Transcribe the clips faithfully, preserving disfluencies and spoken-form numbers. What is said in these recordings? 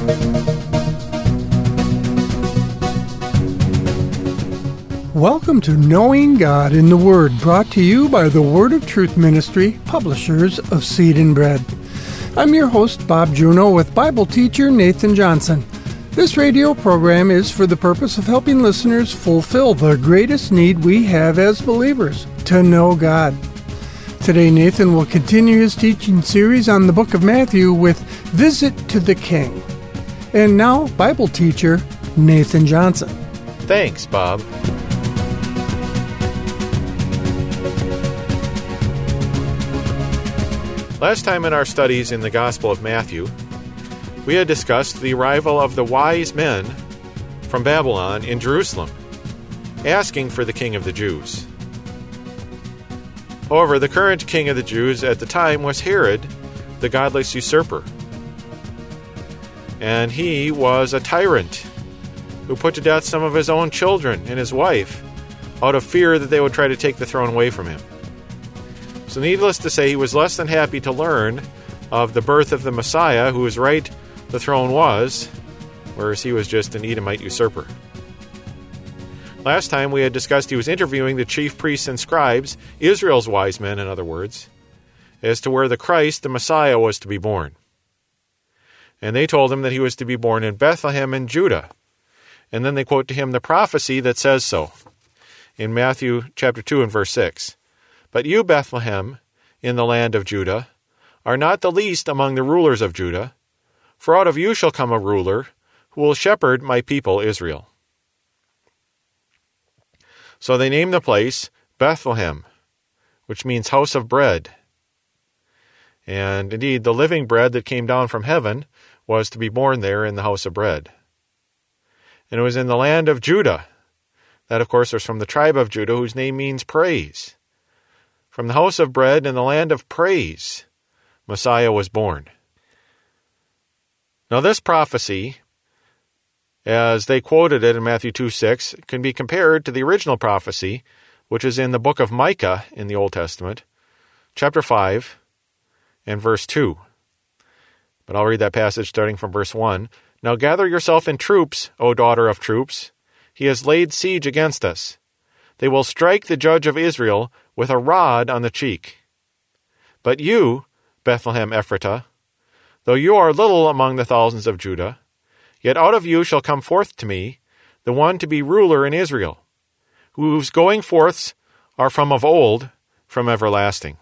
Welcome to Knowing God in the Word, brought to you by the Word of Truth Ministry, publishers of Seed and Bread. I'm your host, Bob Juneau, with Bible teacher Nathan Johnson. This radio program is for the purpose of helping listeners fulfill the greatest need we have as believers, to know God. Today, Nathan will continue his teaching series on the book of Matthew with Visit to the King. And now, Bible teacher Nathan Johnson. Thanks, Bob. Last time in our studies in the Gospel of Matthew, we had discussed the arrival of the wise men from Babylon in Jerusalem, asking for the King of the Jews. However, the current king of the Jews at the time was Herod, the godless usurper. And he was a tyrant who put to death some of his own children and his wife out of fear that they would try to take the throne away from him. So needless to say, he was less than happy to learn of the birth of the Messiah, whose right the throne was, whereas he was just an Edomite usurper. Last time we had discussed he was interviewing the chief priests and scribes, Israel's wise men, in other words, as to where the Christ, the Messiah, was to be born. And they told him that he was to be born in Bethlehem in Judah. And then they quote to him the prophecy that says so in Matthew chapter two and verse six. But you, Bethlehem, in the land of Judah, are not the least among the rulers of Judah, for out of you shall come a ruler who will shepherd my people Israel. So they named the place Bethlehem, which means house of bread. And indeed, the living bread that came down from heaven was to be born there in the house of bread. And it was in the land of Judah. That, of course, was from the tribe of Judah, whose name means praise. From the house of bread in the land of praise, Messiah was born. Now this prophecy, as they quoted it in Matthew two six, can be compared to the original prophecy, which is in the book of Micah in the Old Testament, chapter five and verse two. But I'll read that passage starting from verse one. Now gather yourself in troops, O daughter of troops. He has laid siege against us. They will strike the judge of Israel with a rod on the cheek. But you, Bethlehem Ephratah, though you are little among the thousands of Judah, yet out of you shall come forth to me the one to be ruler in Israel, whose going forths are from of old, from everlasting.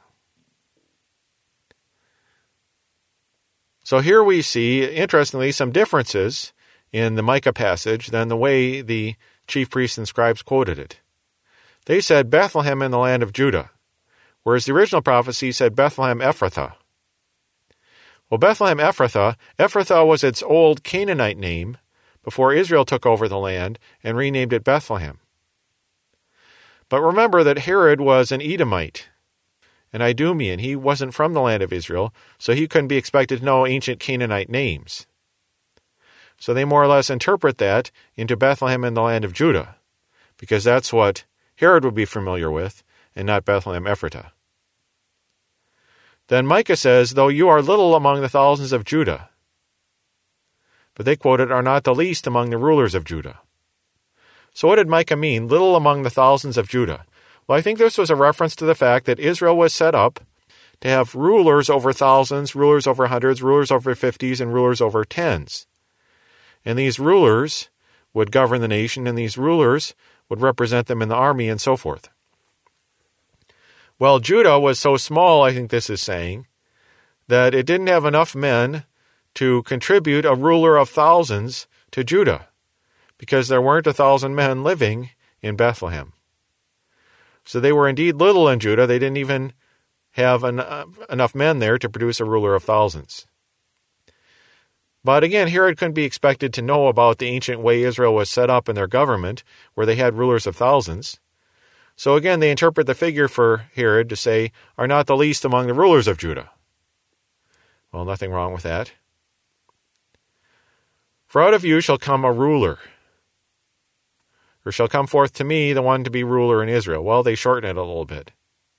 So here we see, interestingly, some differences in the Micah passage than the way the chief priests and scribes quoted it. They said Bethlehem in the land of Judah, whereas the original prophecy said Bethlehem Ephrathah. Well, Bethlehem Ephrathah, Ephrathah was its old Canaanite name before Israel took over the land and renamed it Bethlehem. But remember that Herod was an Edomite, an Idumean. He wasn't from the land of Israel, so he couldn't be expected to know ancient Canaanite names. So they more or less interpret that into Bethlehem in the land of Judah, because that's what Herod would be familiar with, and not Bethlehem Ephratah. Then Micah says, though you are little among the thousands of Judah. But they quoted, are not the least among the rulers of Judah. So what did Micah mean, little among the thousands of Judah? Well, I think this was a reference to the fact that Israel was set up to have rulers over thousands, rulers over hundreds, rulers over fifties, and rulers over tens. And these rulers would govern the nation, and these rulers would represent them in the army, and so forth. Well, Judah was so small, I think this is saying, that it didn't have enough men to contribute a ruler of thousands to Judah, because there weren't a thousand men living in Bethlehem. So they were indeed little in Judah. They didn't even have an, uh, enough men there to produce a ruler of thousands. But again, Herod couldn't be expected to know about the ancient way Israel was set up in their government, where they had rulers of thousands. So again, they interpret the figure for Herod to say, are not the least among the rulers of Judah. Well, nothing wrong with that. For out of you shall come a ruler, or shall come forth to me the one to be ruler in Israel. Well, they shorten it a little bit.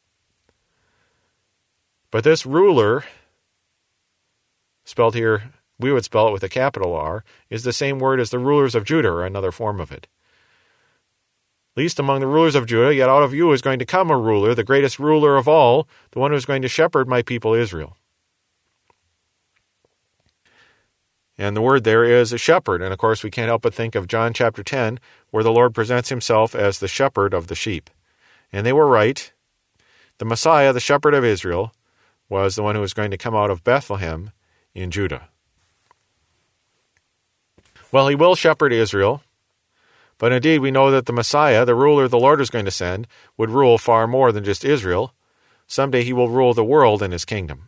But this ruler, spelled here we would spell it with a capital R, is the same word as the rulers of Judah, or another form of it. Least among the rulers of Judah, yet out of you is going to come a ruler, the greatest ruler of all, the one who is going to shepherd my people Israel. And the word there is a shepherd. And of course, we can't help but think of John chapter ten, where the Lord presents himself as the shepherd of the sheep. And they were right. The Messiah, the shepherd of Israel, was the one who was going to come out of Bethlehem in Judah. Well, he will shepherd Israel. But indeed, we know that the Messiah, the ruler the Lord is going to send, would rule far more than just Israel. Someday he will rule the world in his kingdom.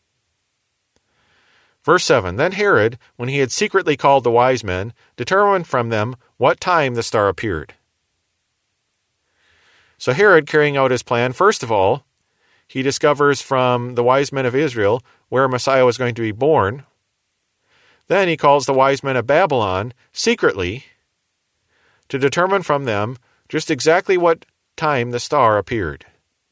Verse seven, Then Herod, when he had secretly called the wise men, determined from them what time the star appeared. So Herod, carrying out his plan, first of all, he discovers from the wise men of Israel where Messiah was going to be born. Then he calls the wise men of Babylon secretly to determine from them just exactly what time the star appeared.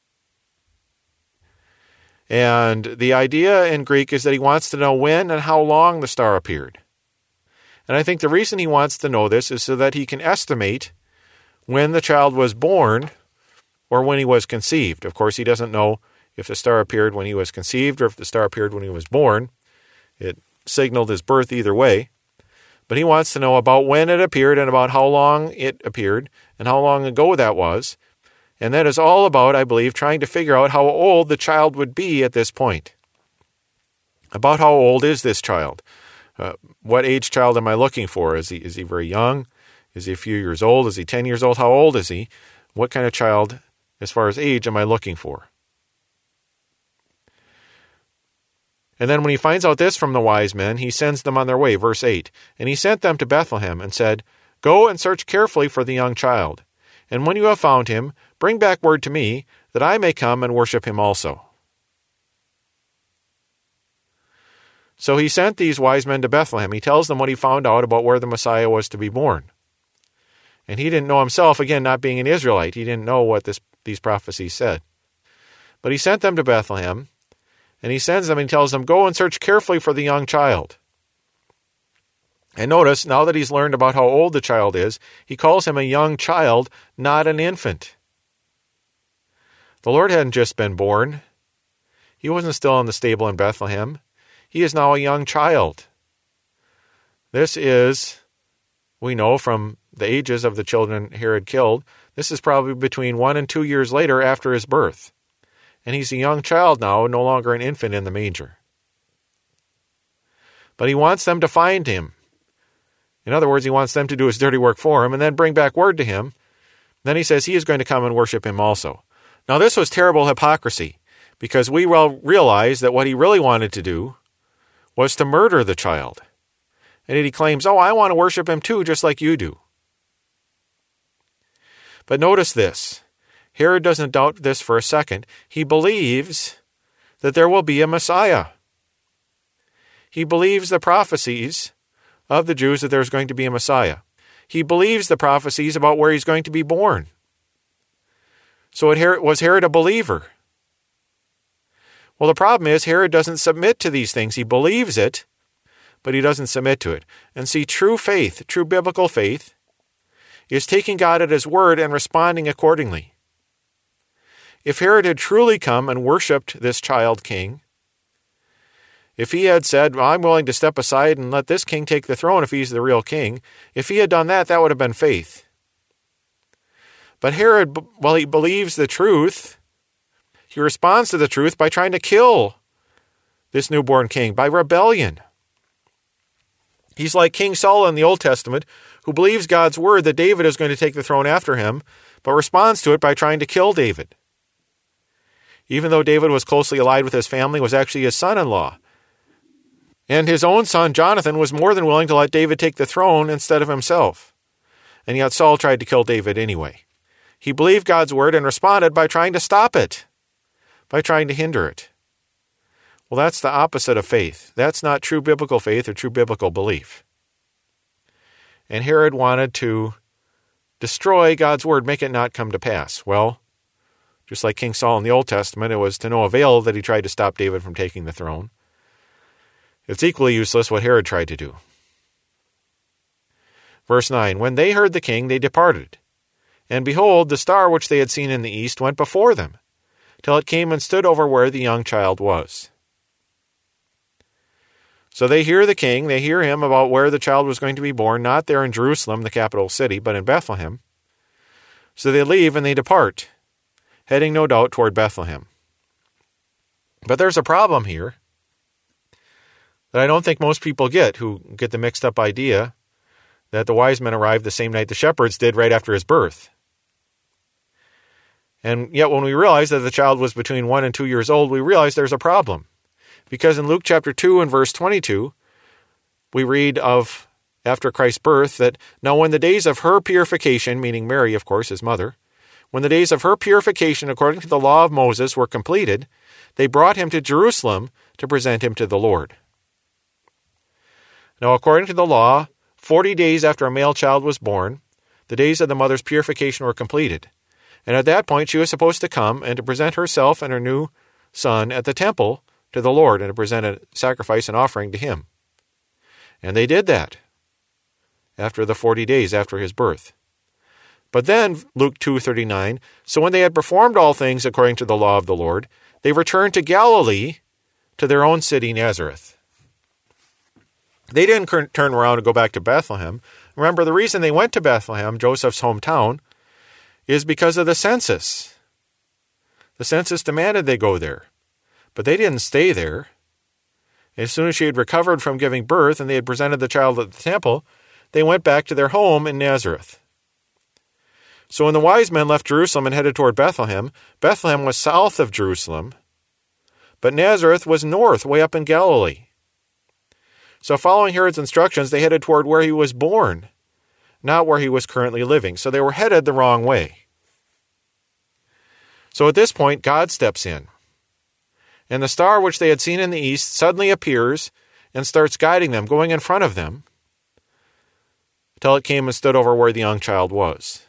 And the idea in Greek is that he wants to know when and how long the star appeared. And I think the reason he wants to know this is so that he can estimate when the child was born or when he was conceived. Of course, he doesn't know if the star appeared when he was conceived or if the star appeared when he was born. It signaled his birth either way. But he wants to know about when it appeared and about how long it appeared and how long ago that was. And that is all about, I believe, trying to figure out how old the child would be at this point. About how old is this child? Uh, what age child am I looking for? Is he is he very young? Is he a few years old? Is he ten years old? How old is he? What kind of child, as far as age, am I looking for? And then when he finds out this from the wise men, he sends them on their way. Verse eight, And he sent them to Bethlehem and said, Go and search carefully for the young child. And when you have found him, bring back word to me, that I may come and worship him also. So he sent these wise men to Bethlehem. He tells them what he found out about where the Messiah was to be born. And he didn't know himself, again, not being an Israelite. He didn't know what this, these prophecies said. But he sent them to Bethlehem, and he sends them and he tells them, Go and search carefully for the young child. And notice, now that he's learned about how old the child is, he calls him a young child, not an infant. The Lord hadn't just been born. He wasn't still in the stable in Bethlehem. He is now a young child. This is, we know from the ages of the children Herod killed, this is probably between one and two years later after his birth. And he's a young child now, no longer an infant in the manger. But he wants them to find him. In other words, he wants them to do his dirty work for him and then bring back word to him. Then he says he is going to come and worship him also. Now this was terrible hypocrisy, because we well realize that what he really wanted to do was to murder the child. And he claims, oh, I want to worship him too, just like you do. But notice this. Herod doesn't doubt this for a second. He believes that there will be a Messiah. He believes the prophecies of the Jews that there's going to be a Messiah. He believes the prophecies about where he's going to be born. So was Herod a believer? Well, the problem is Herod doesn't submit to these things. He believes it, but he doesn't submit to it. And see, true faith, true biblical faith, is taking God at his word and responding accordingly. If Herod had truly come and worshipped this child king, if he had said, well, I'm willing to step aside and let this king take the throne if he's the real king, if he had done that, that would have been faith. But Herod, while he believes the truth, he responds to the truth by trying to kill this newborn king, by rebellion. He's like King Saul in the Old Testament, who believes God's word that David is going to take the throne after him, but responds to it by trying to kill David. Even though David was closely allied with his family, was actually his son-in-law. And his own son, Jonathan, was more than willing to let David take the throne instead of himself. And yet Saul tried to kill David anyway. He believed God's word and responded by trying to stop it, by trying to hinder it. Well, that's the opposite of faith. That's not true biblical faith or true biblical belief. And Herod wanted to destroy God's word, make it not come to pass. Well, just like King Saul in the Old Testament, it was to no avail that he tried to stop David from taking the throne. It's equally useless what Herod tried to do. Verse nine, when they heard the king, they departed. And behold, the star which they had seen in the east went before them, till it came and stood over where the young child was. So they hear the king, they hear him about where the child was going to be born, not there in Jerusalem, the capital city, but in Bethlehem. So they leave and they depart, heading no doubt toward Bethlehem. But there's a problem here that I don't think most people get, who get the mixed up idea that the wise men arrived the same night the shepherds did, right after his birth. And yet when we realize that the child was between one and two years old, we realize there's a problem. Because in Luke chapter two and verse twenty-two, we read of, after Christ's birth, that now when the days of her purification, meaning Mary, of course, his mother, when the days of her purification according to the law of Moses were completed, they brought him to Jerusalem to present him to the Lord. Now, according to the law, forty days after a male child was born, the days of the mother's purification were completed. And at that point, she was supposed to come and to present herself and her new son at the temple to the Lord and to present a sacrifice and offering to him. And they did that after the forty days after his birth. But then, Luke two thirty-nine, so when they had performed all things according to the law of the Lord, they returned to Galilee, to their own city, Nazareth. They didn't turn around and go back to Bethlehem. Remember, the reason they went to Bethlehem, Joseph's hometown, is because of the census. The census demanded they go there. But they didn't stay there. As soon as she had recovered from giving birth and they had presented the child at the temple, they went back to their home in Nazareth. So when the wise men left Jerusalem and headed toward Bethlehem, Bethlehem was south of Jerusalem, but Nazareth was north, way up in Galilee. So following Herod's instructions, they headed toward where he was born, not where he was currently living. So they were headed the wrong way. So at this point, God steps in. And the star which they had seen in the east suddenly appears and starts guiding them, going in front of them, till it came and stood over where the young child was.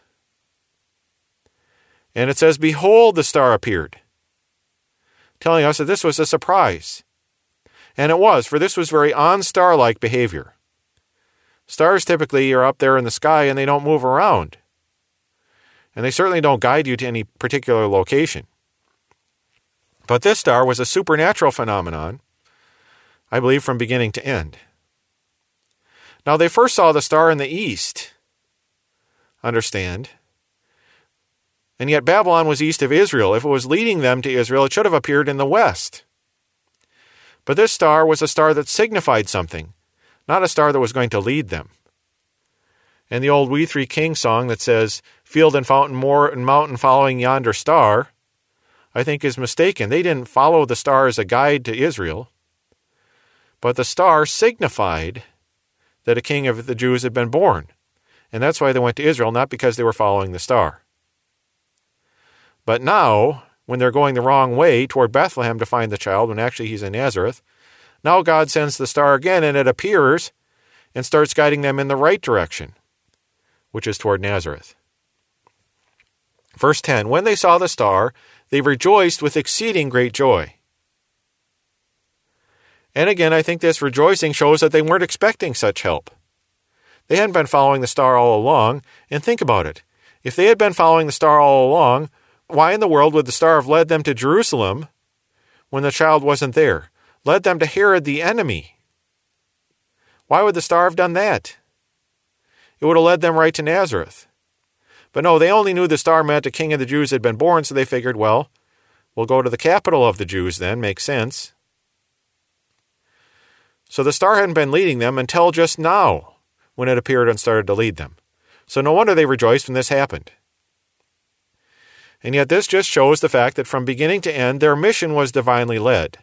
And it says, behold, the star appeared, telling us that this was a surprise. And it was, for this was very un-star-like behavior. Stars typically are up there in the sky and they don't move around. And they certainly don't guide you to any particular location. But this star was a supernatural phenomenon, I believe, from beginning to end. Now, they first saw the star in the east, understand, and yet Babylon was east of Israel. If it was leading them to Israel, it should have appeared in the west. But this star was a star that signified something, not a star that was going to lead them. And the old We Three Kings song that says, field and fountain, moor and mountain following yonder star, I think is mistaken. They didn't follow the star as a guide to Israel, but the star signified that a king of the Jews had been born. And that's why they went to Israel, not because they were following the star. But now, when they're going the wrong way toward Bethlehem to find the child, when actually he's in Nazareth, now God sends the star again, and it appears and starts guiding them in the right direction, which is toward Nazareth. Verse ten, when they saw the star, they rejoiced with exceeding great joy. And again, I think this rejoicing shows that they weren't expecting such help. They hadn't been following the star all along, and think about it. If they had been following the star all along, why in the world would the star have led them to Jerusalem when the child wasn't there? Led them to Herod the enemy. Why would the star have done that? It would have led them right to Nazareth. But no, they only knew the star meant a king of the Jews had been born, so they figured, well, we'll go to the capital of the Jews then, makes sense. So the star hadn't been leading them until just now, when it appeared and started to lead them. So no wonder they rejoiced when this happened. And yet this just shows the fact that from beginning to end, their mission was divinely led.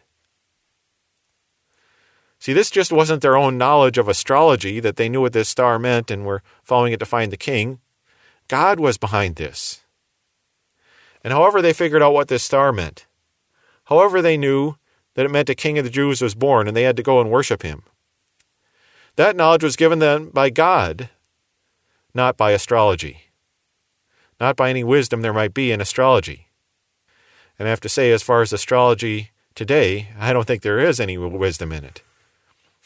See, this just wasn't their own knowledge of astrology, that they knew what this star meant and were following it to find the king. God was behind this. And however they figured out what this star meant, however they knew that it meant a king of the Jews was born and they had to go and worship him, that knowledge was given them by God, not by astrology. Not by any wisdom there might be in astrology. And I have to say, as far as astrology today, I don't think there is any wisdom in it.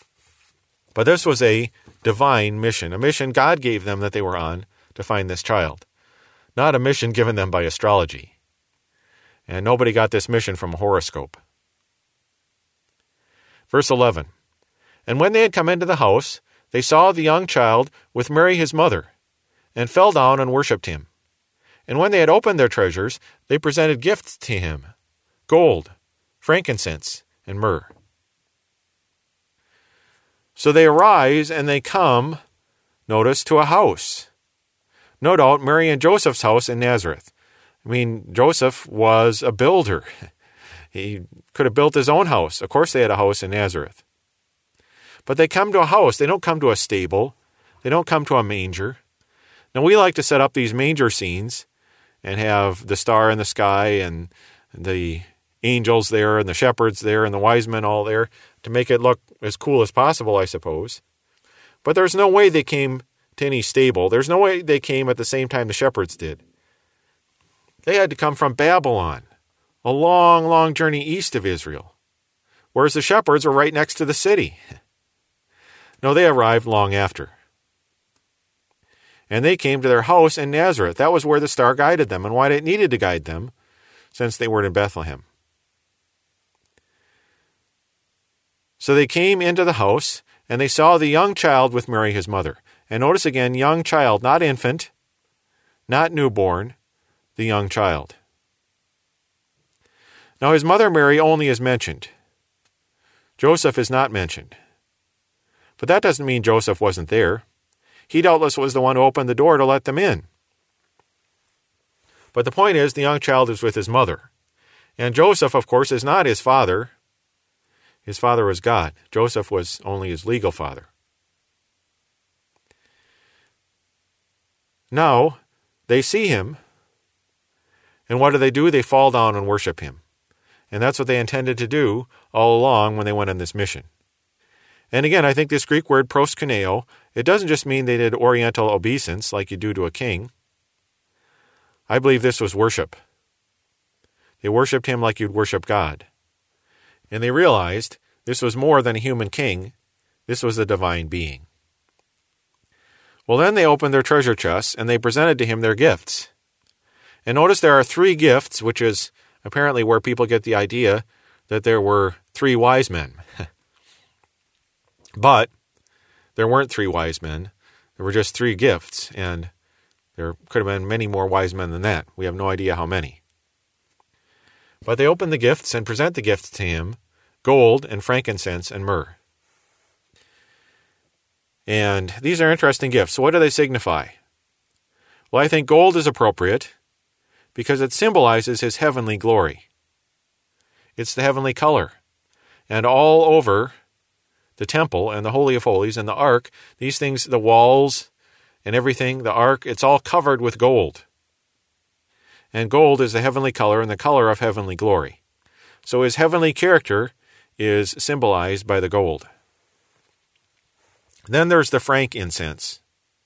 But this was a divine mission, a mission God gave them that they were on to find this child, not a mission given them by astrology. And nobody got this mission from a horoscope. Verse eleven, and when they had come into the house, they saw the young child with Mary his mother, and fell down and worshipped him. And when they had opened their treasures, they presented gifts to him, gold, frankincense, and myrrh. So they arise and they come, notice, to a house. No doubt Mary and Joseph's house in Nazareth. I mean, Joseph was a builder. He could have built his own house. Of course they had a house in Nazareth. But they come to a house. They don't come to a stable. They don't come to a manger. Now, we like to set up these manger scenes and have the star in the sky and the angels there and the shepherds there and the wise men all there to make it look as cool as possible, I suppose. But there's no way they came to any stable. There's no way they came at the same time the shepherds did. They had to come from Babylon, a long, long journey east of Israel, whereas the shepherds were right next to the city. No, they arrived long after. And they came to their house in Nazareth. That was where the star guided them and why it needed to guide them, since they weren't in Bethlehem. So they came into the house, and they saw the young child with Mary his mother. And notice again, young child, not infant, not newborn, the young child. Now his mother Mary only is mentioned. Joseph is not mentioned. But that doesn't mean Joseph wasn't there. He doubtless was the one who opened the door to let them in. But the point is, the young child is with his mother. And Joseph, of course, is not his father. His father was God. Joseph was only his legal father. Now, they see him, and what do they do? They fall down and worship him. And that's what they intended to do all along when they went on this mission. And again, I think this Greek word proskuneo, it doesn't just mean they did oriental obeisance like you do to a king. I believe this was worship. They worshipped him like you'd worship God. And they realized this was more than a human king. This was a divine being. Well, then they opened their treasure chests and they presented to him their gifts. And notice there are three gifts, which is apparently where people get the idea that there were three wise men. But there weren't three wise men. There were just three gifts, and there could have been many more wise men than that. We have no idea how many. But they open the gifts and present the gifts to him, gold and frankincense and myrrh. And these are interesting gifts. So what do they signify? Well, I think gold is appropriate because it symbolizes his heavenly glory. It's the heavenly color. And all over the temple and the Holy of Holies and the ark, these things, the walls and everything, the ark, it's all covered with gold. And gold is the heavenly color and the color of heavenly glory. So his heavenly character is symbolized by the gold. Then there's the frankincense.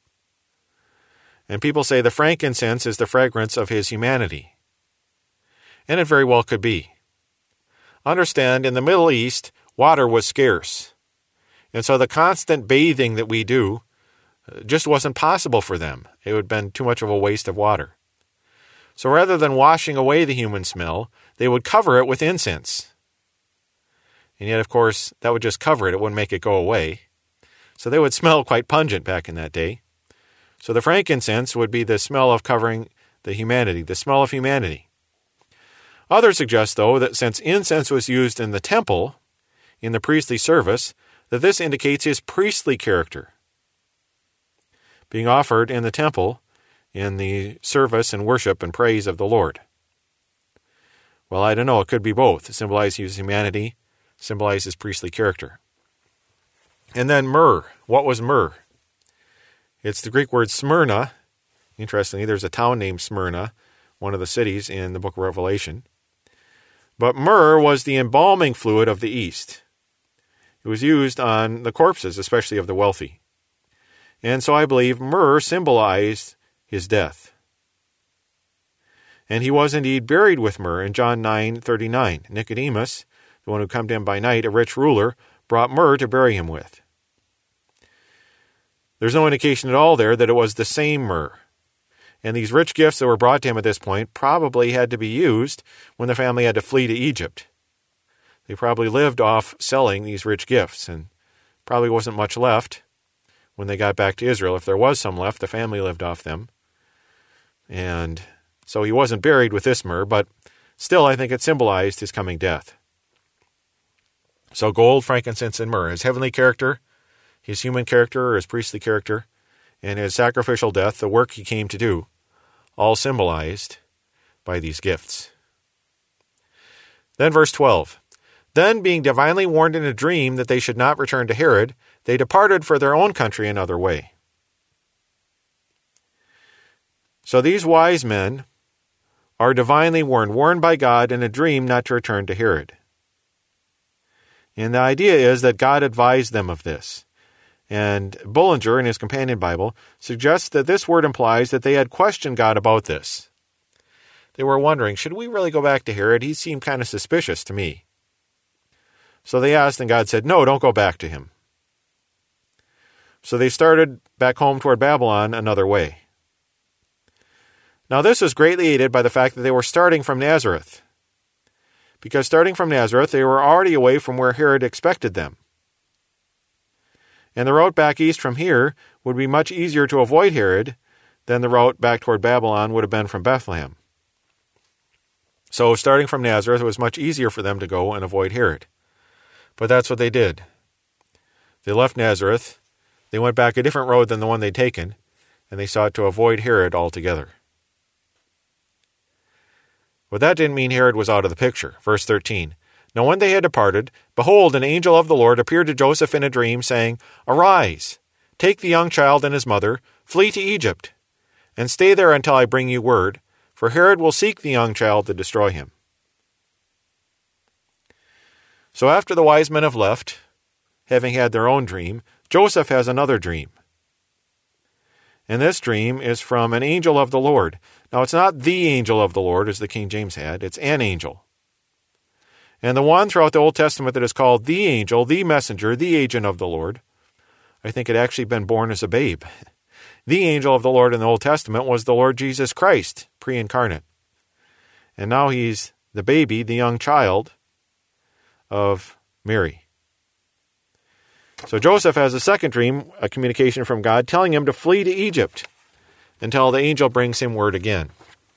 And people say the frankincense is the fragrance of his humanity. And it very well could be. Understand, in the Middle East, water was scarce. And so the constant bathing that we do just wasn't possible for them. It would have been too much of a waste of water. So rather than washing away the human smell, they would cover it with incense. And yet, of course, that would just cover it. It wouldn't make it go away. So they would smell quite pungent back in that day. So the frankincense would be the smell of covering the humanity, the smell of humanity. Others suggest, though, that since incense was used in the temple, in the priestly service, that this indicates his priestly character, being offered in the temple in the service and worship and praise of the Lord. Well, I don't know. It could be both. It symbolizes his humanity, symbolizes his priestly character. And then myrrh. What was myrrh? It's the Greek word Smyrna. Interestingly, there's a town named Smyrna, one of the cities in the book of Revelation. But myrrh was the embalming fluid of the East. It was used on the corpses, especially of the wealthy. And so I believe myrrh symbolized his death. And he was indeed buried with myrrh in John nine thirty-nine. Nicodemus, the one who came to him by night, a rich ruler, brought myrrh to bury him with. There's no indication at all there that it was the same myrrh. And these rich gifts that were brought to him at this point probably had to be used when the family had to flee to Egypt. They probably lived off selling these rich gifts, and probably wasn't much left when they got back to Israel. If there was some left, the family lived off them. And so he wasn't buried with this myrrh, but still I think it symbolized his coming death. So gold, frankincense, and myrrh, his heavenly character, his human character or his priestly character, and his sacrificial death, the work he came to do, all symbolized by these gifts. Then verse twelve. Then, being divinely warned in a dream that they should not return to Herod, they departed for their own country another way. So these wise men are divinely warned, warned by God in a dream not to return to Herod. And the idea is that God advised them of this. And Bullinger, in his companion Bible, suggests that this word implies that they had questioned God about this. They were wondering, should we really go back to Herod? He seemed kind of suspicious to me. So they asked, and God said, no, don't go back to him. So they started back home toward Babylon another way. Now this was greatly aided by the fact that they were starting from Nazareth. Because starting from Nazareth, they were already away from where Herod expected them. And the route back east from here would be much easier to avoid Herod than the route back toward Babylon would have been from Bethlehem. So starting from Nazareth, it was much easier for them to go and avoid Herod. But that's what they did. They left Nazareth, they went back a different road than the one they'd taken, and they sought to avoid Herod altogether. But that didn't mean Herod was out of the picture. Verse thirteen. Now when they had departed, behold, an angel of the Lord appeared to Joseph in a dream, saying, Arise, take the young child and his mother, flee to Egypt, and stay there until I bring you word, for Herod will seek the young child to destroy him. So after the wise men have left, having had their own dream, Joseph has another dream. And this dream is from an angel of the Lord. Now it's not the angel of the Lord, as the King James had, it's an angel. And the one throughout the Old Testament that is called the angel, the messenger, the agent of the Lord, I think had actually been born as a babe. The angel of the Lord in the Old Testament was the Lord Jesus Christ, pre-incarnate. And now he's the baby, the young child of Mary. So Joseph has a second dream, a communication from God, telling him to flee to Egypt until the angel brings him word again.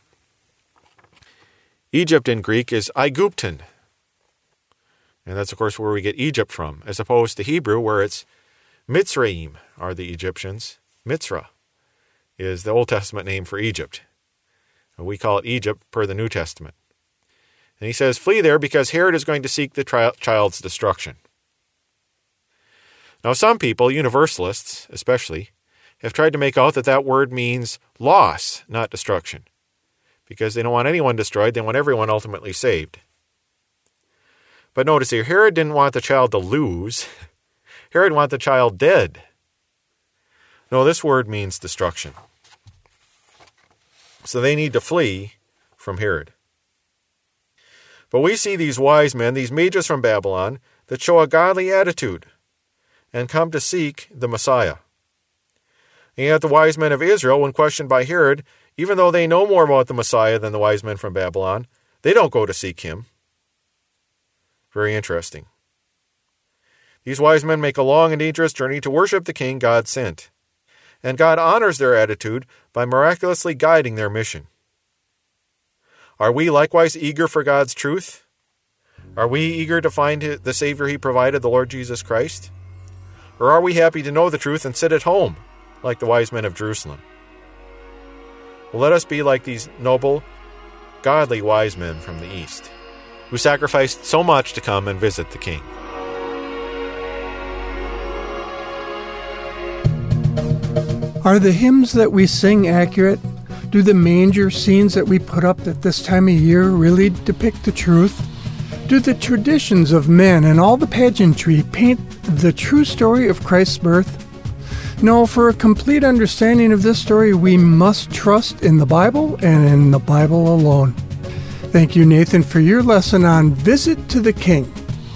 Egypt in Greek is Aigupton. And that's, of course, where we get Egypt from, as opposed to Hebrew, where it's Mitzrayim are the Egyptians. Mitzrah is the Old Testament name for Egypt. And we call it Egypt per the New Testament. And he says, flee there because Herod is going to seek the tri- child's destruction. Now, some people, universalists especially, have tried to make out that that word means loss, not destruction. Because they don't want anyone destroyed, they want everyone ultimately saved. But notice here, Herod didn't want the child to lose. Herod wanted the child dead. No, this word means destruction. So they need to flee from Herod. But we see these wise men, these mages from Babylon, that show a godly attitude and come to seek the Messiah. And yet the wise men of Israel, when questioned by Herod, even though they know more about the Messiah than the wise men from Babylon, they don't go to seek him. Very interesting. These wise men make a long and dangerous journey to worship the king God sent. And God honors their attitude by miraculously guiding their mission. Are we likewise eager for God's truth? Are we eager to find the Savior he provided, the Lord Jesus Christ? Or are we happy to know the truth and sit at home, like the wise men of Jerusalem? Well, let us be like these noble, godly wise men from the East, who sacrificed so much to come and visit the king. Are the hymns that we sing accurate? Do the manger scenes that we put up at this time of year really depict the truth? Do the traditions of men and all the pageantry paint the true story of Christ's birth? No, for a complete understanding of this story, we must trust in the Bible and in the Bible alone. Thank you, Nathan, for your lesson on Visit to the King.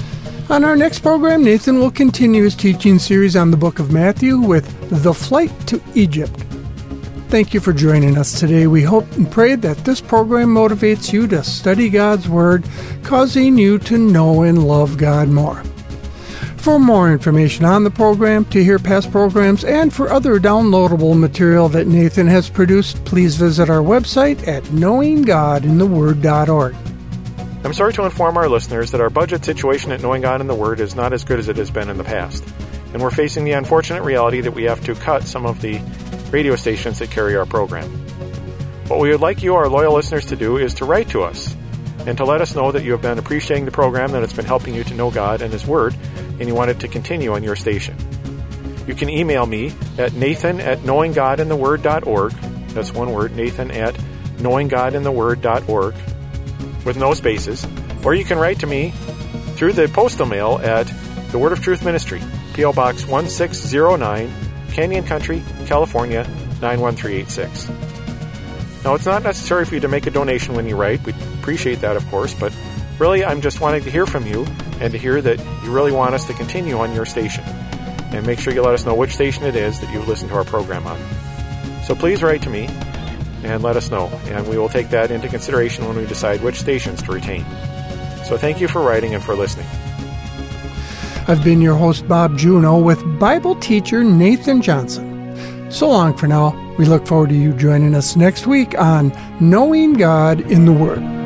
On our next program, Nathan will continue his teaching series on the book of Matthew with The Flight to Egypt. Thank you for joining us today. We hope and pray that this program motivates you to study God's Word, causing you to know and love God more. For more information on the program, to hear past programs, and for other downloadable material that Nathan has produced, please visit our website at knowing god in the word dot org. I'm sorry to inform our listeners that our budget situation at Knowing God in the Word is not as good as it has been in the past, and we're facing the unfortunate reality that we have to cut some of the radio stations that carry our program. What we would like you, our loyal listeners, to do is to write to us and to let us know that you have been appreciating the program, that it's been helping you to know God and His Word, and you want it to continue on your station. You can email me at nathan at knowing god in the word dot org. That's one word, nathan at knowing god in the word dot org, with no spaces. Or you can write to me through the postal mail at The Word of Truth Ministry, P O Box one six zero nine, Canyon Country, California, nine one three eight six. Now, it's not necessary for you to make a donation when you write. We appreciate that, of course, but really, I'm just wanting to hear from you and to hear that you really want us to continue on your station. And make sure you let us know which station it is that you listen to our program on. So please write to me and let us know, and we will take that into consideration when we decide which stations to retain. So thank you for writing and for listening. I've been your host, Bob Juneau, with Bible teacher Nathan Johnson. So long for now. We look forward to you joining us next week on Knowing God in the Word.